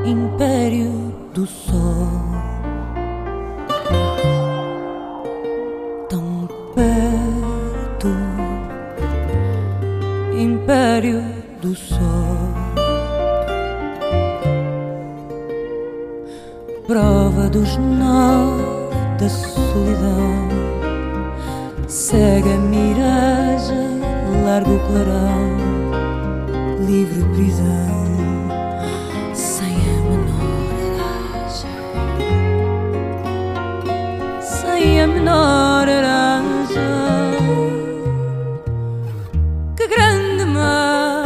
império do sol, tão perto, império do sol, prova dos 9 da solidão, cega miragem, largo clarão, livre prisão, sem a menor aragem, sem a menor aragem. Que grande mar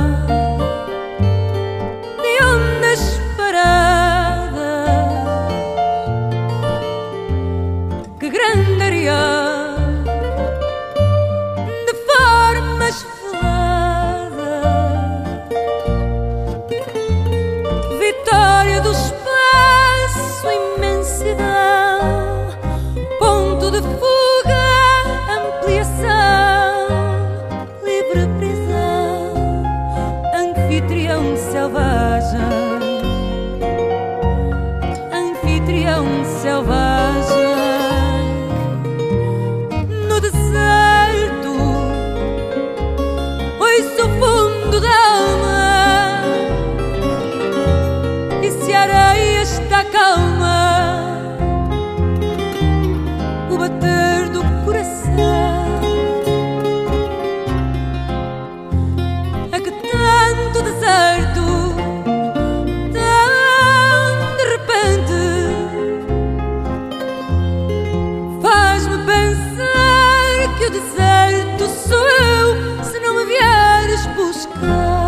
de ondas paradas, que grande areia de formas veladas, vitória do espaço, imensidão, ponto de fuga, ampliação, livre prisão, anfitrião selvagem, anfitrião selvagem. No deserto ouço o fundo da alma, e se a areia está calma, o bater do coração é que tanto deserto, tão de repente, faz-me pensar que o deserto sou eu, se não me vieres buscar.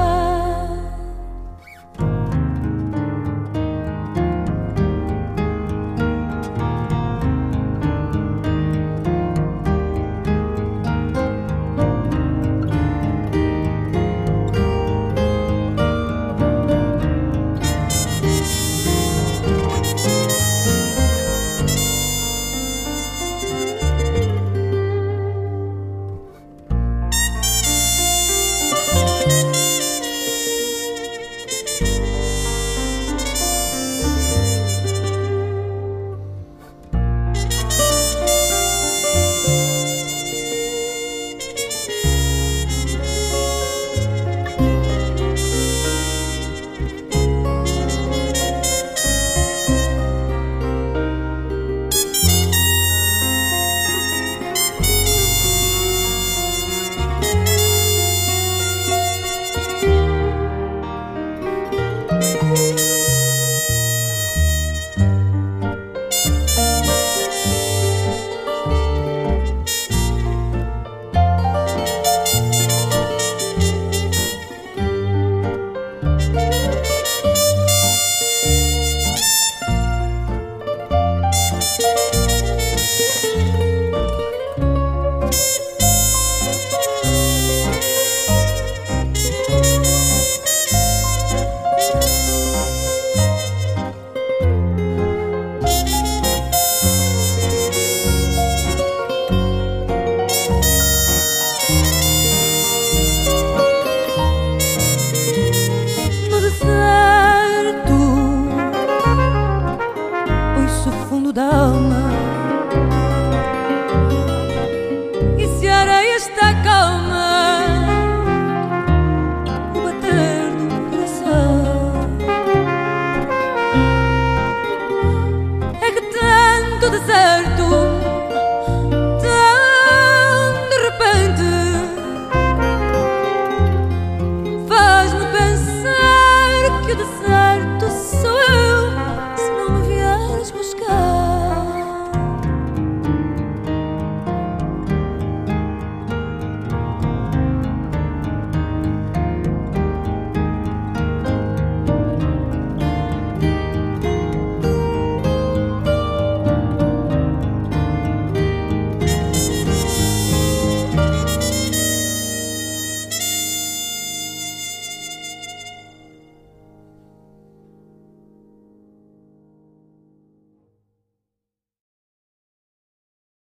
O fundo da alma, e se a areia está calma, o bater do coração é que tanto deserto, tão de repente, faz-me pensar que o deserto sou